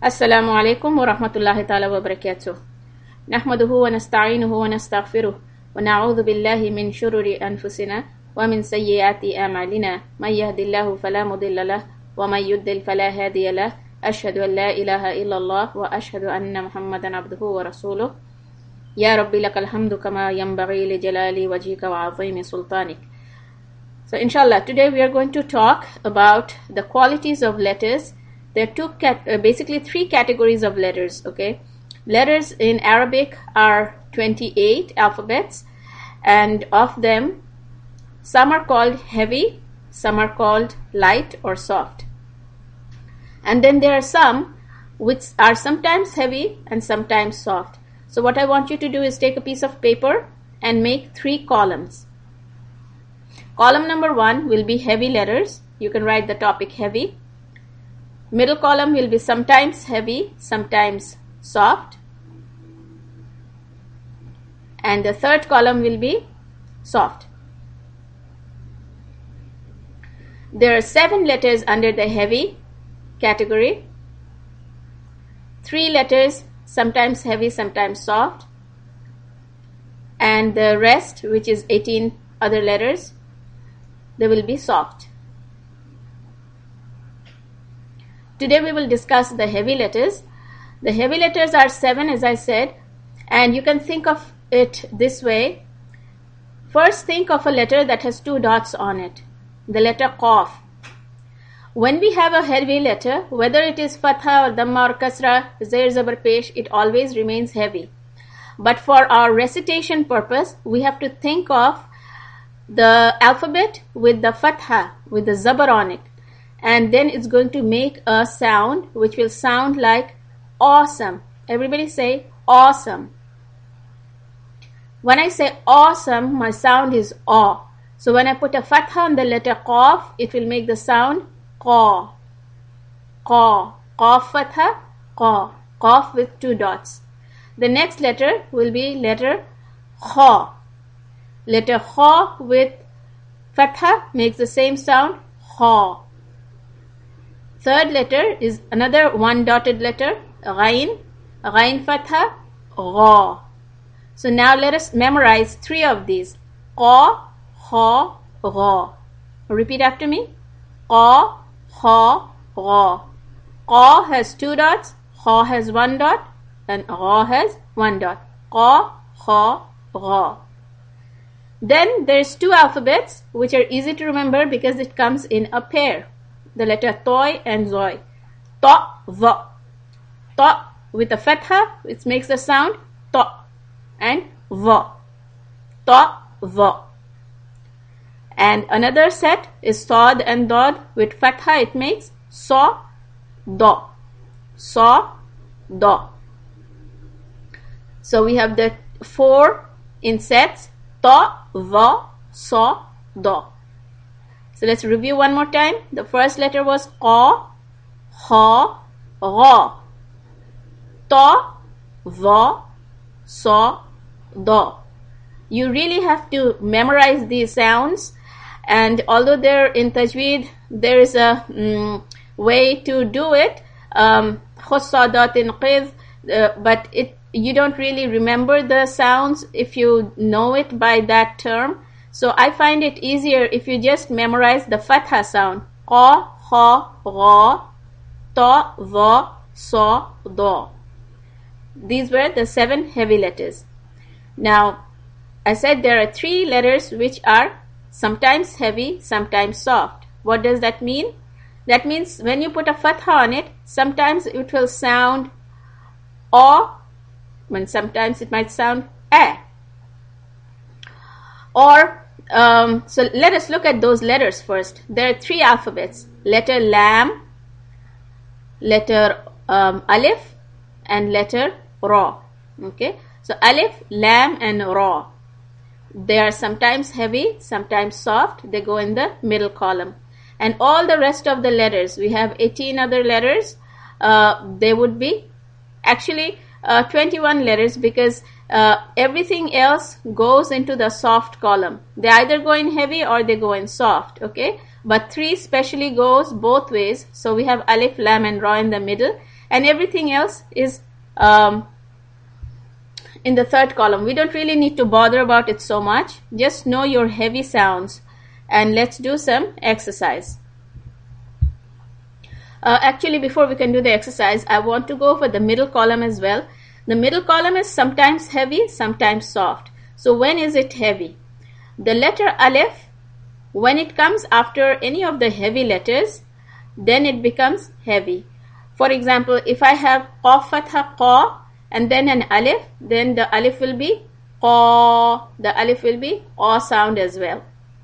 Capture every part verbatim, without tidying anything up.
السلام عليكم ورحمة الله تعالى وبركاته. نحمده ونستعينه ونستغفره ونعوذ بالله من شرور أنفسنا ومن سيئات أعمالنا من يهد الله فلا مضل له ومن يضلل فلا هادي له أشهد أن لا إله إلا الله وأشهد أن محمدا عبده ورسوله يا ربي لك الحمد كما ينبغي لجلال وجهك وعظيم سلطانك. So inshallah, today we are going to talk about the qualities of letters. There are two cat- uh, basically three categories of letters. Okay, letters in Arabic are twenty-eight alphabets, and of them some are called heavy, some are called light or soft, and then there are some which are sometimes heavy and sometimes soft. So what I want you to do is take a piece of paper and make three columns. Column number one will be heavy letters. You can write the topic heavy. Middle column will be sometimes heavy, sometimes soft. And the third column will be soft. There are seven letters under the heavy category. Three letters, sometimes heavy, sometimes soft. And the rest, which is eighteen other letters, they will be soft. Today we will discuss the heavy letters. The heavy letters are seven, as I said, and you can think of it this way. First, think of a letter that has two dots on it, the letter Qaf. When we have a heavy letter, whether it is Fatha or Dhamma or Kasra, Zair, Zabar, Pesh, it always remains heavy. But for our recitation purpose, we have to think of the alphabet with the Fatha, with the Zabar on it. And then it's going to make a sound which will sound like awesome. Everybody say awesome. When I say awesome, my sound is aw. So when I put a Fatha on the letter Qaf, it will make the sound Qa. Qa. Qaf Fatha, Qa. Qaf with two dots. The next letter will be letter Kha. Letter Kha with Fatha makes the same sound, Kha. Third letter is another one dotted letter, Ghain. Ghain Fatha, Gha. So now let us memorize three of these. Qa, Kha, Gha. Repeat after me. Qa, Kha, Gha. Qa has two dots, Kha has one dot, and Gha has one dot. Qa, Kha, Gha. Then there's two alphabets which are easy to remember because it comes in a pair. The letter Toi and Zoi. Ta, Va. Ta with a Fatha, which makes the sound Ta. And Va. Ta, Va. And another set is Sad and Dod. With Fatha, it makes Sa, Da. Sa, Da. So we have the four in sets. Ta, Va, Sa, Da. So let's review one more time. The first letter was Qa, Kha, Gha. Ta, Va, Sa, Da. You really have to memorize these sounds, and although they're in Tajweed, there is a mm, way to do it. Um, Khussadat Qidh, uh, but it you don't really remember the sounds if you know it by that term. So I find it easier if you just memorize the Fatha sound. Qa, Kha, Gha, Ta, Va, Sa, Da. These were the seven heavy letters. Now, I said there are three letters which are sometimes heavy, sometimes soft. What does that mean? That means when you put a Fatha on it, sometimes it will sound A, when sometimes it might sound A. Or, um, so let us look at those letters first. There are three alphabets. Letter Lam, letter um, Alif, and letter Ra. Okay, so Alif, Lam, and Ra. They are sometimes heavy, sometimes soft. They go in the middle column. And all the rest of the letters, we have eighteen other letters. Uh, they would be actually uh, twenty-one letters because uh, everything else goes into the soft column. They either go in heavy or they go in soft. Okay, but three specially goes both ways. So we have Alif, Lam, and Ra in the middle. and everything else is um, in the third column. We don't really need to bother about it so much. Just know your heavy sounds, and let's do some exercise. Uh, actually, before we can do the exercise, I want to go for the middle column as well. The middle column is sometimes heavy, sometimes soft. So when is it heavy? The letter Alif, when it comes after any of the heavy letters, then it becomes heavy. For example, if I have Qaf Fatha Qa and then an Alif, then the Alif will be Qa. The Alif will be Qa sound as well.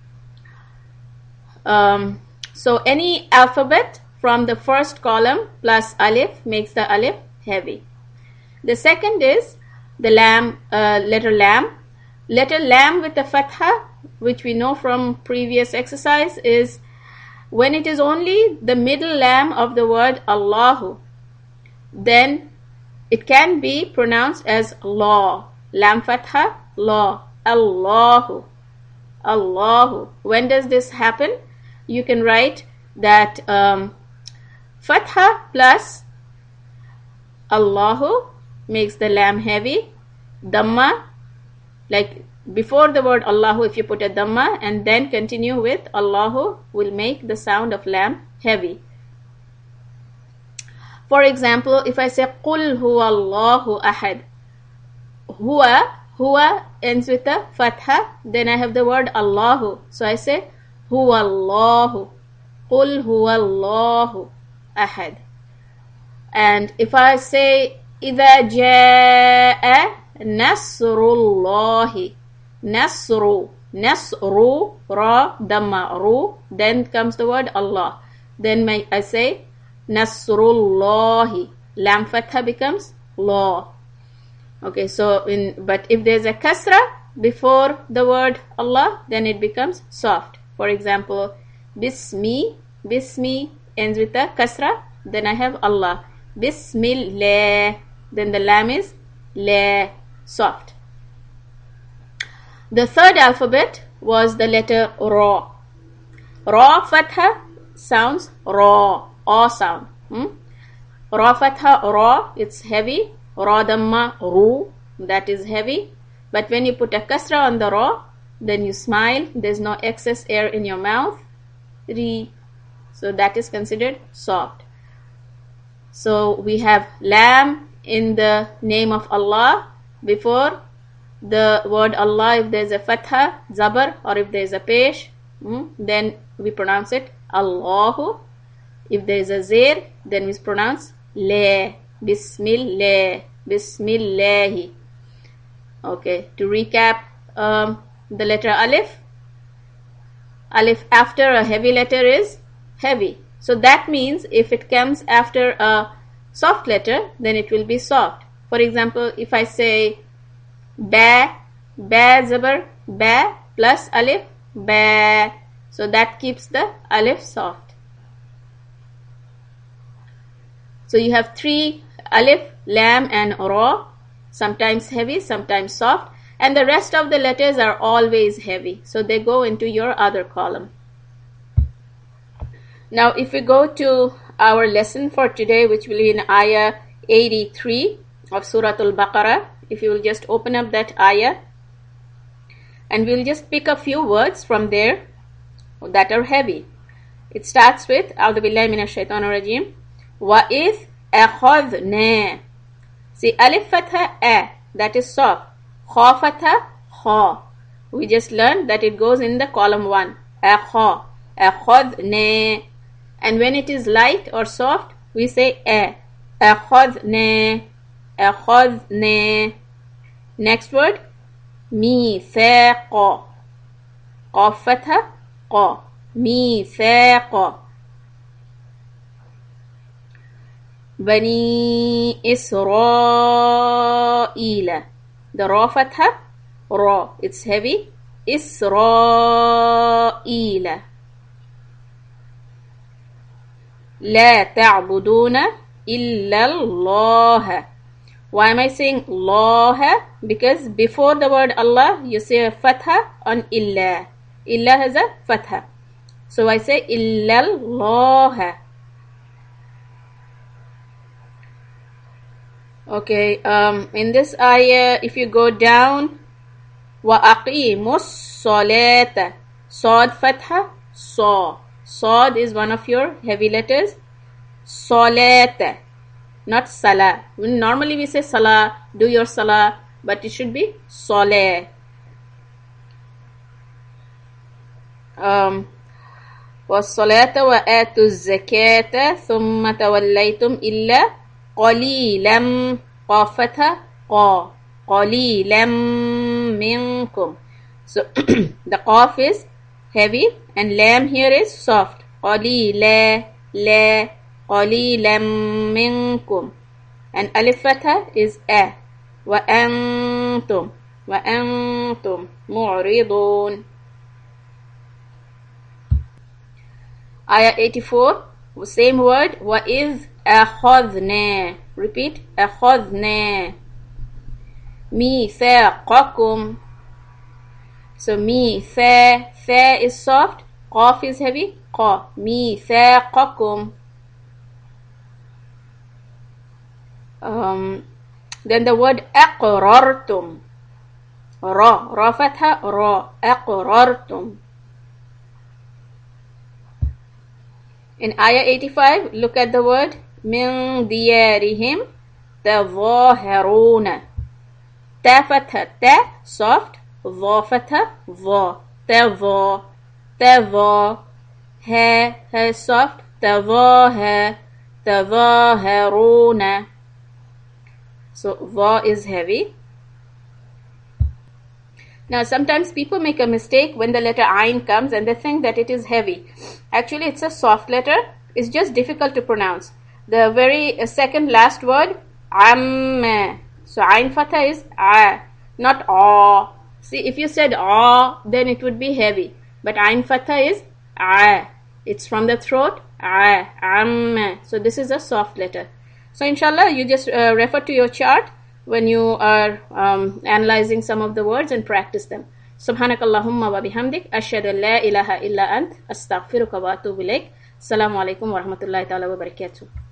Um, so any alphabet from the first column plus Alif makes the Alif heavy. The second is the lam, uh, letter Lam. Letter Lam with the Fatha, which we know from previous exercise, is when it is only the middle lam of the word Allahu, then it can be pronounced as Law. Lam Fatha, Law. Allahu. Allahu. When does this happen? You can write that um, Fatha plus Allahu makes the lam heavy. Dhamma, like before the word Allahu, if you put a Dhamma and then continue with Allahu, will make the sound of lam heavy. For example, if I say Qul huwa Allahu ahad, huwa, huwa ends with a Fatha, then I have the word Allahu. So I say huwa Allahu. Qul huwa Allahu ahad. And if I say إذا جاء نصر الله, Nasru, Nasru, Ra, Dhamma, Ru, then comes the word Allah. Then my, I say Nasrullahi, Lam Fatha becomes Law. Okay, so in, but if there's a Kasra before the word Allah, then it becomes soft. For example, Bismi, Bismi ends with a Kasra, then I have Allah. Bismillah, then the Lam is La, soft. The third alphabet was the letter Ra. Ra Fatha sounds Ra, Aw sound. Hmm? Ra Fatha, Ra, it's heavy. Ra Dhamma, Ru, that is heavy. But when you put a Kasra on the Ra, then you smile, there's no excess air in your mouth. Ri. So that is considered soft. So we have Lam in the name of Allah before the word Allah. If there is a Fatha, Zabar, or if there is a Pesh, hmm, then we pronounce it Allahu. If there is a Zair, then we pronounce Le, Bismillah, Bismillahi. Okay, to recap um, the letter Alif. Alif after a heavy letter is heavy. So that means if it comes after a soft letter, then it will be soft. For example, if I say Ba, Ba Zabar, Ba plus Alif, Ba. So that keeps the Alif soft. So you have three Alif, Lam and Ra, sometimes heavy, sometimes soft. And the rest of the letters are always heavy. So they go into your other column. Now if we go to our lesson for today, which will be in Ayah eighty-three of Surah Al-Baqarah, if you will just open up that Ayah, and we'll just pick a few words from there that are heavy. It starts with A'udhu Billahi Minash Shaitanir Rajim. وَإِذْ أَخَذْنَا. See, Alif Fatha A, that is soft. Kha Fatha Kha. We just learned that it goes in the column one. Akha, Akhadna. And when it is light or soft, we say A. Akhadna, Akhadna. Next word, Mithaqa. Qaf Fatha Qa. Mithaqa. Bani Isra'ila. The Ra Fatha, Ra, it's heavy. Isra'ila. La ta'buduna illa Allah. Why am I saying Allah? Because before the word Allah, you say a Fatha on Illa. Illa has a Fatha. So I say illa Allah. Okay, um, in this ayah, if you go down, وَأَقِيمُوا الصَّلَاةَ Sod fatha, saw. Sod is one of your heavy letters. Salat, not salah. Normally we say salah, do your salah, but it should be salah. Um, وَالصَّلَاةَ وَآتُوا الزَّكَاةَ ثُمَّ تَوَلَّيْتُمْ إِلَّا قَلِيلًا قَافَتَ قَا قَلِيلًا مِنْكُمْ. So the qaf is heavy and lam here is soft. قَلِيلًا la قَلِيلًا مِنْكُمْ. And alif fatha is a. وَأَنْتُمْ وَأَنْتُمْ مُعْرِضُونَ. Ayah eighty-four, same word, وَإِذْ أَخَذْنَا. Repeat, أَخَذْنَا مِيثَاقَكُمْ. So mi, tha, tha is soft, qaf is heavy, qa, مِيثَاقَكُمْ. Um, then the word أَقْرَرْتُمْ. Ra, ra fatha, ra, أَقْرَرْتُمْ. In ayah eighty-five, look at the word min diyarihim tadhaharuna. Ta fatha, ta, soft, dha fatha, dha, tadha, tadha, ha, ha, soft, tadhaha, tadhaharuna. So dha is heavy. Now sometimes people make a mistake when the letter ayn comes and they think that it is heavy. Actually it's a soft letter. It's just difficult to pronounce. The very uh, second last word, am. So ayn fatha is a, not a. See, if you said a, then it would be heavy. But ayn fatha is a. It's from the throat, a, am. So this is a soft letter. So inshallah you just uh, refer to your chart when you are um, analyzing some of the words and practice them. Subhanakallahumma wa bihamdik ashhadu an la ilaha illa ant astaghfiruka wa atubu ilaik. Assalamu alaikum wa rahmatullahi ta'ala wa barakatuh.